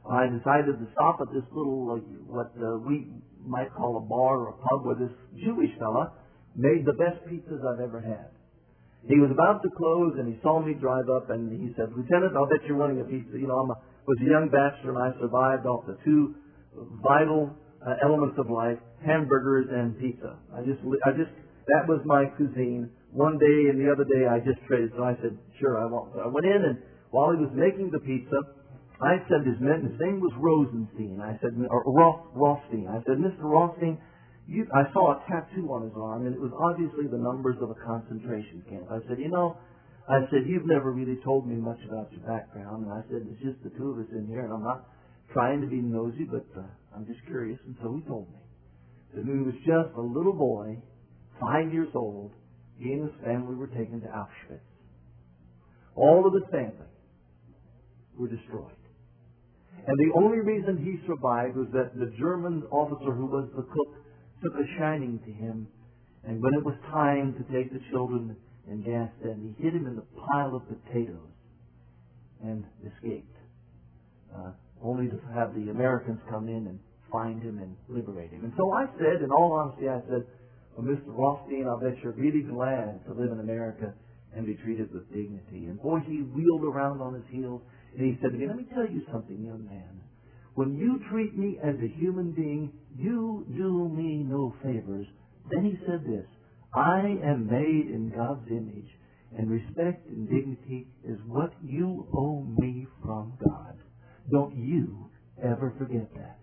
S1: I decided to stop at this little, uh, what uh, we might call a bar or a pub, where this Jewish fella made the best pizzas I've ever had. He was about to close, and he saw me drive up, and he said, "Lieutenant, I'll bet you're running a pizza. You know, I was a young bachelor, and I survived off the two vital uh, elements of life: hamburgers and pizza. I just, I just, that was my cuisine. One day and the other day, I just traded. So I said, "Sure, I want." So I went in, and while he was making the pizza, I said, his name, his name was Rosenstein. I said, or Roth, Rothstein. I said, "Mister Rothstein, you, I saw a tattoo on his arm, and it was obviously the numbers of a concentration camp." I said, "You know," I said, "you've never really told me much about your background." And I said, "It's just the two of us in here, and I'm not trying to be nosy, but uh, I'm just curious." And so he told me that he was just a little boy, five years old. He and his family were taken to Auschwitz. All of his family were destroyed. And the only reason he survived was that the German officer who was the cook took a shining to him, and when it was time to take the children and gas them, he hid him in the pile of potatoes and escaped, uh, only to have the Americans come in and find him and liberate him. And so I said, in all honesty, I said, "Well, Mister Rothstein, I bet you're really glad to live in America and be treated with dignity." And boy, he wheeled around on his heels, and he said to me, "Let me tell you something, young man. When you treat me as a human being, you do me no favors." Then he said this, "I am made in God's image, and respect and dignity is what you owe me from God. Don't you ever forget that."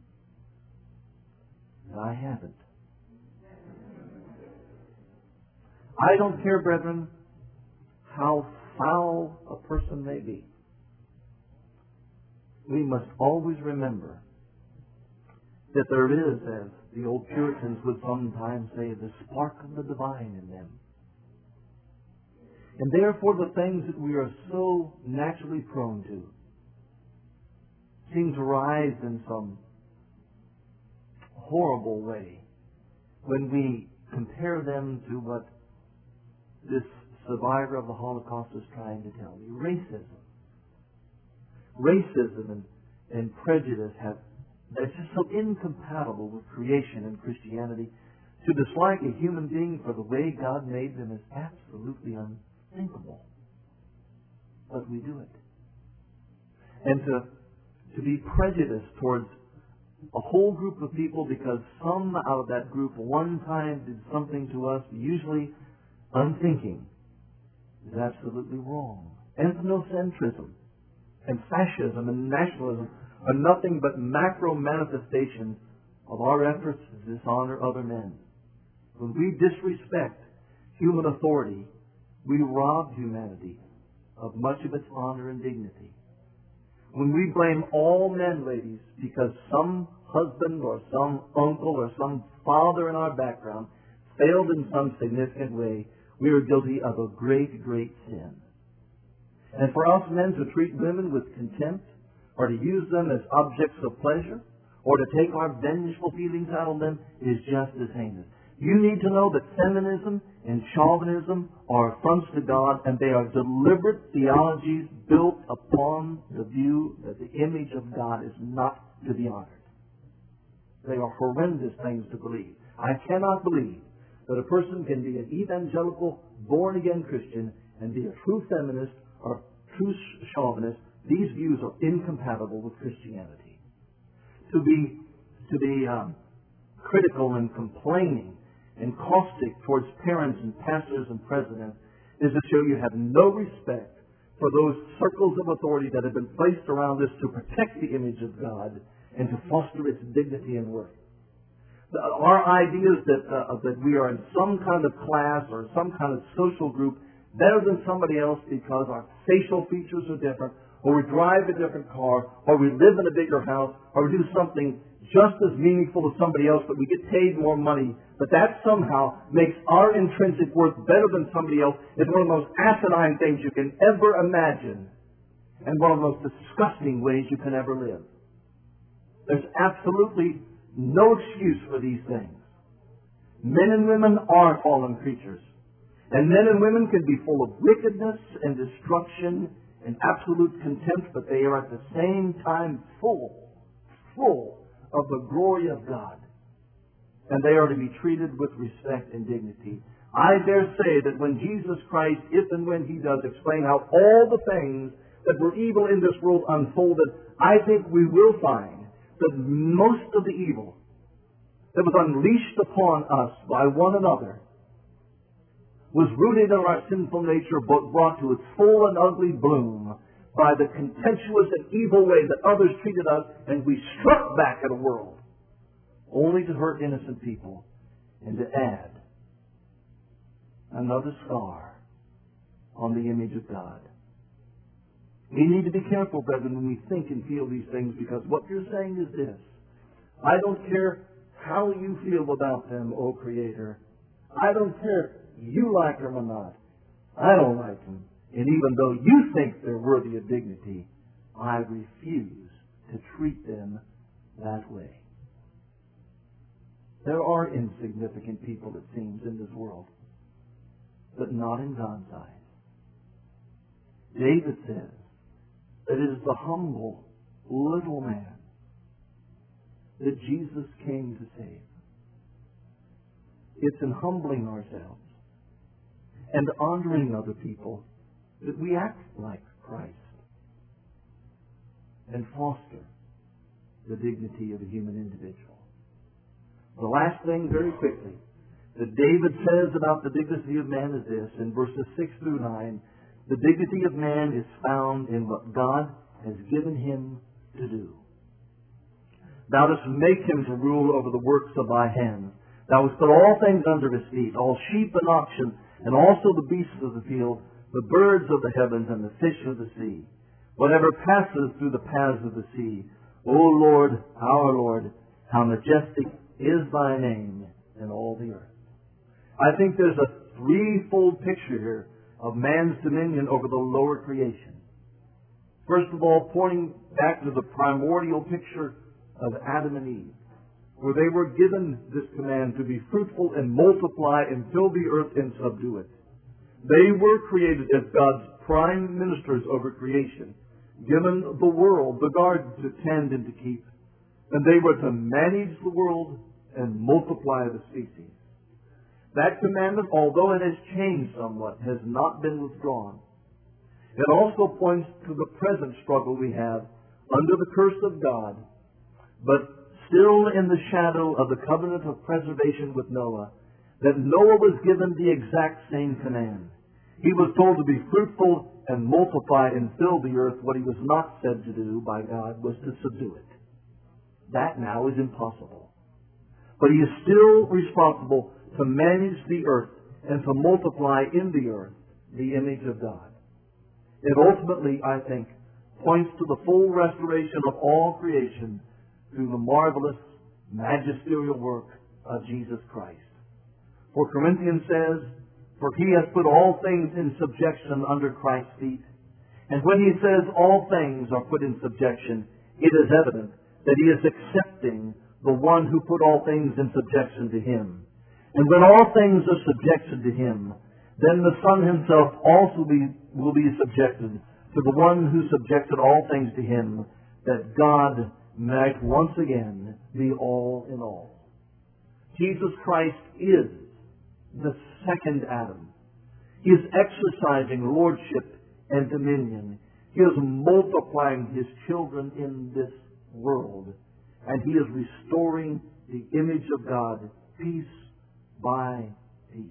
S1: And I haven't. I don't care, brethren, how foul a person may be. We must always remember that there is, as the old Puritans would sometimes say, the spark of the divine in them. And therefore the things that we are so naturally prone to seem to rise in some horrible way when we compare them to what this survivor of the Holocaust is trying to tell me. Racism. Racism and, and prejudice have, it's just so incompatible with creation and Christianity. To dislike a human being for the way God made them is absolutely unthinkable. But we do it. And to, to be prejudiced towards a whole group of people because some out of that group one time did something to us, usually unthinking, is absolutely wrong. Ethnocentrism and fascism and nationalism are nothing but macro manifestations of our efforts to dishonor other men. When we disrespect human authority, we rob humanity of much of its honor and dignity. When we blame all men, ladies, because some husband or some uncle or some father in our background failed in some significant way, we are guilty of a great, great sin. And for us men to treat women with contempt, or to use them as objects of pleasure, or to take our vengeful feelings out on them, is just as heinous. You need to know that feminism and chauvinism are affronts to God, and they are deliberate theologies built upon the view that the image of God is not to be honored. They are horrendous things to believe. I cannot believe that a person can be an evangelical, born-again Christian and be a true feminist or true chauvinist. These views are incompatible with Christianity. To be, to be um, critical and complaining and caustic towards parents and pastors and presidents is to show you have no respect for those circles of authority that have been placed around us to protect the image of God and to foster its dignity and worth. Our ideas that, uh, that we are in some kind of class or some kind of social group better than somebody else because our facial features are different, or we drive a different car, or we live in a bigger house, or we do something just as meaningful as somebody else, but we get paid more money, but that somehow makes our intrinsic worth better than somebody else, is one of the most asinine things you can ever imagine, and one of the most disgusting ways you can ever live. There's absolutely no excuse for these things. Men and women are fallen creatures. And men and women can be full of wickedness and destruction
S2: and absolute contempt, but they are at the same time full, full of the glory of God. And they are to be treated with respect and dignity. I dare say that when Jesus Christ, if and when He does explain how all the things that were evil in this world unfolded, I think we will find that most of the evil that was unleashed upon us by one another was rooted in our sinful nature, but brought to its full and ugly bloom by the contemptuous and evil way that others treated us, and we struck back at a world only to hurt innocent people and to add another scar on the image of God. We need to be careful, brethren, when we think and feel these things, because what you're saying is this: I don't care how you feel about them, O Creator. I don't care if you like them or not. I don't like them. And even though you think they're worthy of dignity, I refuse to treat them that way. There are insignificant people, it seems, in this world, but not in God's eyes. David says that it is the humble little man that Jesus came to save. It's in humbling ourselves and honoring other people that we act like Christ and foster the dignity of a human individual. The last thing, very quickly, that David says about the dignity of man is this, in verses six through nine: the dignity of man is found in what God has given him to do. Thou dost make him to rule over the works of thy hands. Thou hast put all things under his feet, all sheep and oxen, and also the beasts of the field, the birds of the heavens, and the fish of the sea, whatever passes through the paths of the sea. O Lord, our Lord, how majestic is thy name in all the earth. I think there's a threefold picture here of man's dominion over the lower creation. First of all, pointing back to the primordial picture of Adam and Eve, where they were given this command to be fruitful and multiply and fill the earth and subdue it. They were created as God's prime ministers over creation, given the world, the garden, to tend and to keep. And they were to manage the world and multiply the species. That commandment, although it has changed somewhat, has not been withdrawn. It also points to the present struggle we have under the curse of God, but still in the shadow of the covenant of preservation with Noah, that Noah was given the exact same command. He was told to be fruitful and multiply and fill the earth. What he was not said to do by God was to subdue it. That now is impossible. But he is still responsible to manage the earth and to multiply in the earth the image of God. It ultimately, I think, points to the full restoration of all creation through the marvelous magisterial work of Jesus Christ. For Corinthians says, for he has put all things in subjection under Christ's feet. And when he says all things are put in subjection, it is evident that he is accepting the one who put all things in subjection to him. And when all things are subjected to him, then the Son himself also be, will be subjected to the one who subjected all things to him, that God might once again be all in all. Jesus Christ is the second Adam. He is exercising lordship and dominion. He is multiplying his children in this world. And he is restoring the image of God piece by piece.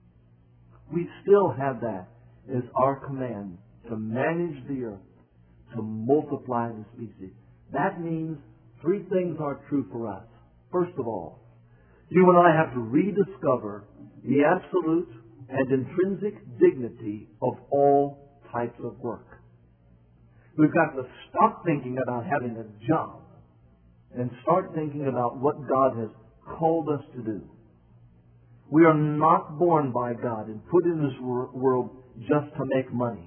S2: We still have that as our command, to manage the earth, to multiply the species. That means three things are true for us. First of all, you and I have to rediscover the absolute and intrinsic dignity of all types of work. We've got to stop thinking about having a job and start thinking about what God has called us to do. We are not born by God and put in this wor- world just to make money.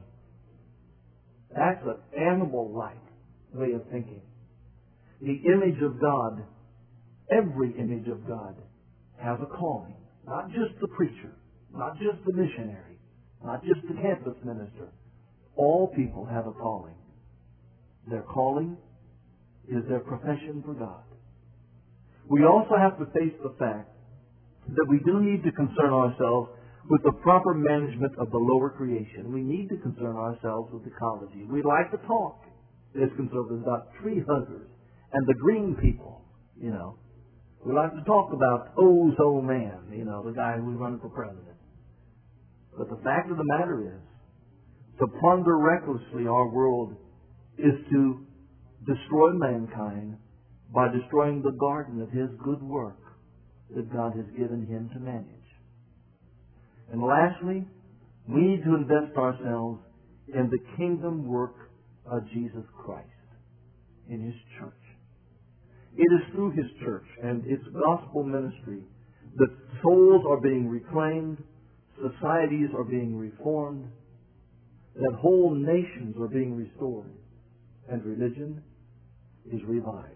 S2: That's an animal-like way of thinking. The image of God, every image of God, has a calling. Not just the preacher, not just the missionary, not just the campus minister. All people have a calling. Their calling is their profession for God. We also have to face the fact that we do need to concern ourselves with the proper management of the lower creation. We need to concern ourselves with ecology. We like to talk as conservatives about tree huggers and the green people, you know. We like to talk about ozone man, you know, the guy who's running for president. But the fact of the matter is, to plunder recklessly our world is to destroy mankind by destroying the garden of His good work that God has given Him to manage. And lastly, we need to invest ourselves in the kingdom work of Jesus Christ, in His church. It is through His church and its gospel ministry that souls are being reclaimed, societies are being reformed, that whole nations are being restored, and religion is revived.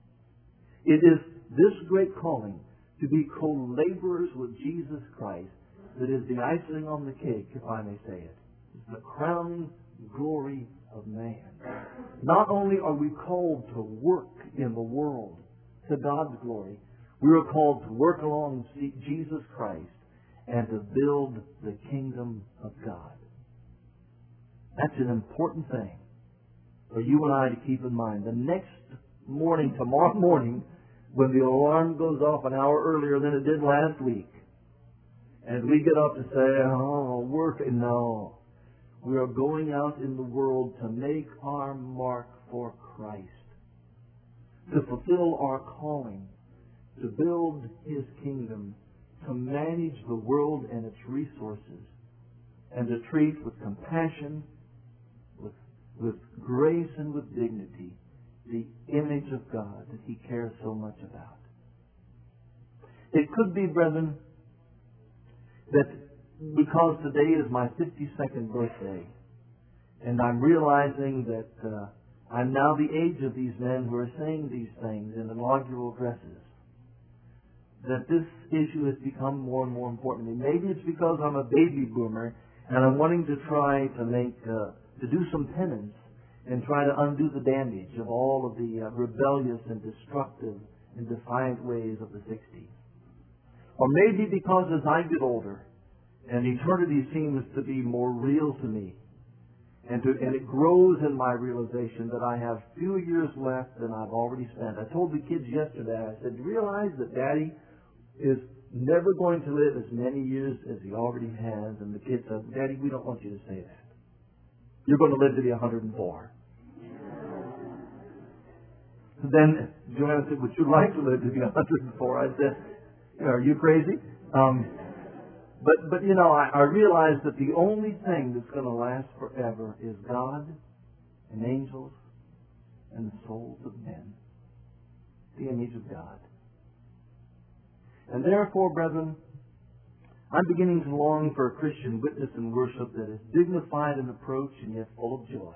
S2: It is this great calling to be co-laborers with Jesus Christ that is the icing on the cake, if I may say it. It's the crowning glory of man. Not only are we called to work in the world to God's glory, we are called to work along Jesus Christ and to build the kingdom of God. That's an important thing for you and I to keep in mind. The next morning, tomorrow morning, when the alarm goes off an hour earlier than it did last week, and we get up to say, oh, work, no. We are going out in the world to make our mark for Christ, to fulfill our calling, to build His kingdom, to manage the world and its resources, and to treat with compassion, with, with grace and with dignity, the image of God that He cares so much about. It could be, brethren, that because today is my fifty-second birthday, and I'm realizing that uh, I'm now the age of these men who are saying these things in inaugural addresses, that this issue has become more and more important to me. Maybe it's because I'm a baby boomer, and I'm wanting to try to make, uh, to do some penance and try to undo the damage of all of the uh, rebellious and destructive and defiant ways of the sixties. Or maybe because as I get older, and eternity seems to be more real to me, and, to, and it grows in my realization that I have fewer years left than I've already spent. I told the kids yesterday, I said, do you realize that Daddy is never going to live as many years as he already has? And the kids said, Daddy, we don't want you to say that. You're going to live to be one hundred and four. Then Joanna said, would you like to live to be one hundred and four? I said, are you crazy? Um, but, but, you know, I, I realized that the only thing that's going to last forever is God and angels and the souls of men. The image of God. And therefore, brethren, I'm beginning to long for a Christian witness and worship that is dignified in approach and yet full of joy.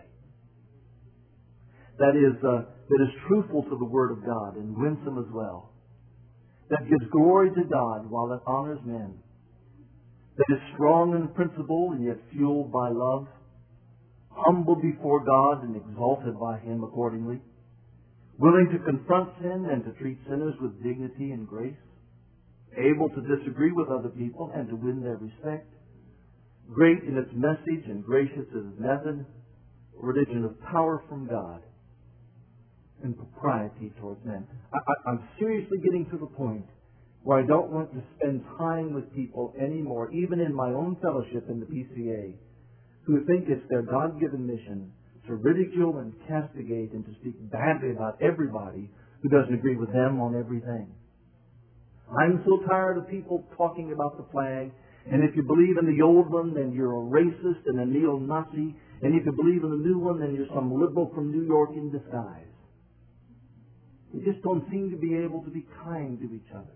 S2: That is, uh, that is truthful to the Word of God and winsome as well. That gives glory to God while it honors men. That is strong in principle and yet fueled by love. Humble before God and exalted by Him accordingly. Willing to confront sin and to treat sinners with dignity and grace. Able to disagree with other people and to win their respect. Great in its message and gracious in its method. A religion of power from God and propriety towards men. I, I, I'm seriously getting to the point where I don't want to spend time with people anymore, even in my own fellowship in the P C A, who think it's their God-given mission to ridicule and castigate and to speak badly about everybody who doesn't agree with them on everything. I'm so tired of people talking about the flag, and if you believe in the old one, then you're a racist and a neo-Nazi, and if you believe in the new one, then you're some liberal from New York in disguise. We just don't seem to be able to be kind to each other,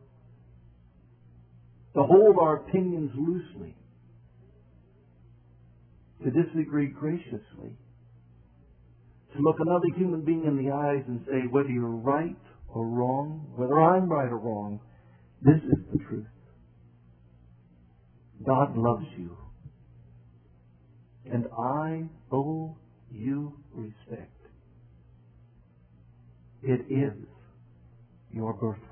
S2: to hold our opinions loosely, to disagree graciously, to look another human being in the eyes and say, whether you're right or wrong, whether I'm right or wrong, this is the truth. God loves you. And I owe you respect. It is your birthright.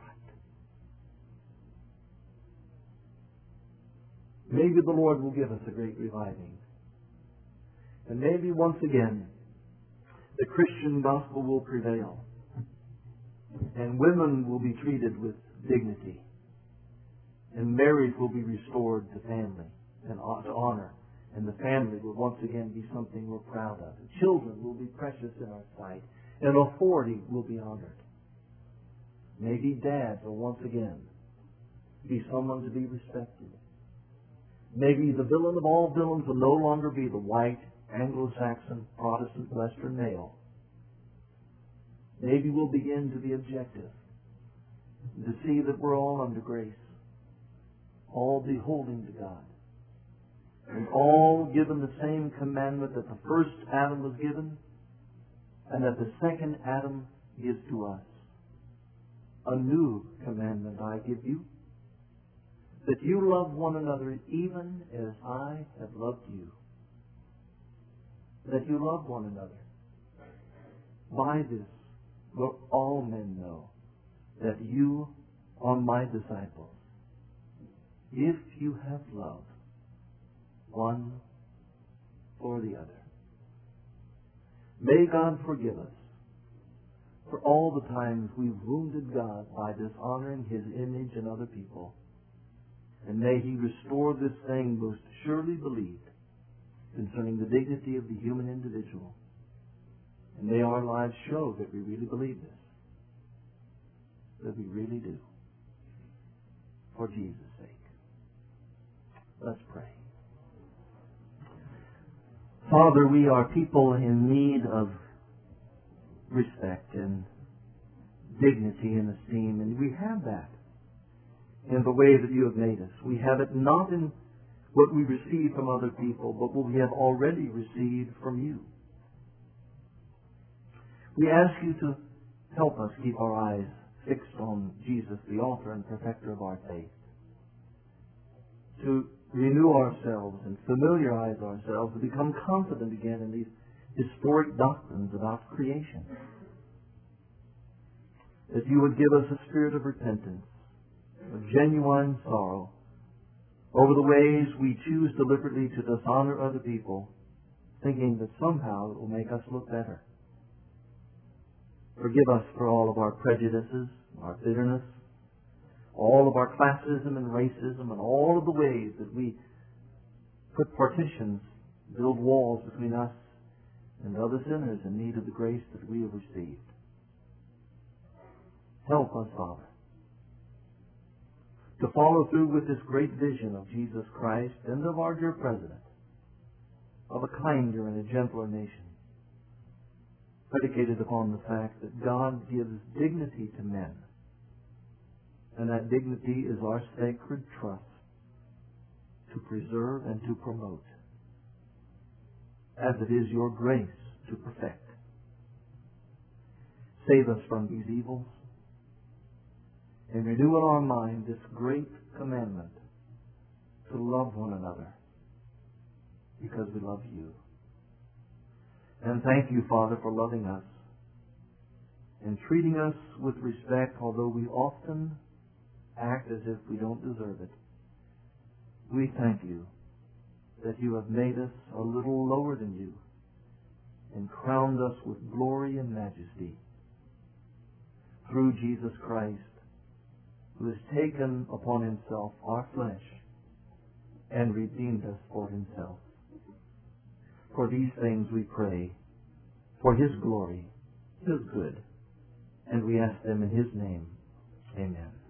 S2: Maybe the Lord will give us a great reviving. And maybe once again, the Christian gospel will prevail. And women will be treated with dignity. And marriage will be restored to family and to honor. And the family will once again be something we're proud of. And children will be precious in our sight. And authority will be honored. Maybe dads will once again be someone to be respected. Maybe the villain of all villains will no longer be the white, Anglo-Saxon, Protestant, Western male. Maybe we'll begin to be objective, to see that we're all under grace, all beholding to God, and all given the same commandment that the first Adam was given, and that the second Adam gives to us. A new commandment I give you, that you love one another even as I have loved you. That you love one another. By this will all men know that you are my disciples, if you have love one for the other. May God forgive us for all the times we've wounded God by dishonoring His image in other people. And may He restore this thing most surely believed concerning the dignity of the human individual. And may our lives show that we really believe this. That we really do. For Jesus' sake. Let's pray. Father, we are people in need of respect and dignity and esteem, and we have that in the way that you have made us. We have it not in what we receive from other people, but what we have already received from you. We ask you to help us keep our eyes fixed on Jesus, the author and perfecter of our faith, to renew ourselves and familiarize ourselves, to become confident again in these historic doctrines about creation. That you would give us a spirit of repentance, of genuine sorrow, over the ways we choose deliberately to dishonor other people, thinking that somehow it will make us look better. Forgive us for all of our prejudices, our bitterness, all of our classism and racism, and all of the ways that we put partitions, build walls between us and other sinners in need of the grace that we have received. Help us, Father, to follow through with this great vision of Jesus Christ and of our dear President, of a kinder and a gentler nation, predicated upon the fact that God gives dignity to men, and that dignity is our sacred trust to preserve and to promote, as it is your grace to perfect. Save us from these evils, and renew in our mind this great commandment to love one another because we love you. And thank you, Father, for loving us and treating us with respect, although we often act as if we don't deserve it. We thank you that you have made us a little lower than you and crowned us with glory and majesty through Jesus Christ, who has taken upon himself our flesh and redeemed us for himself. For these things we pray, for his glory, his good, and we ask them in his name. Amen.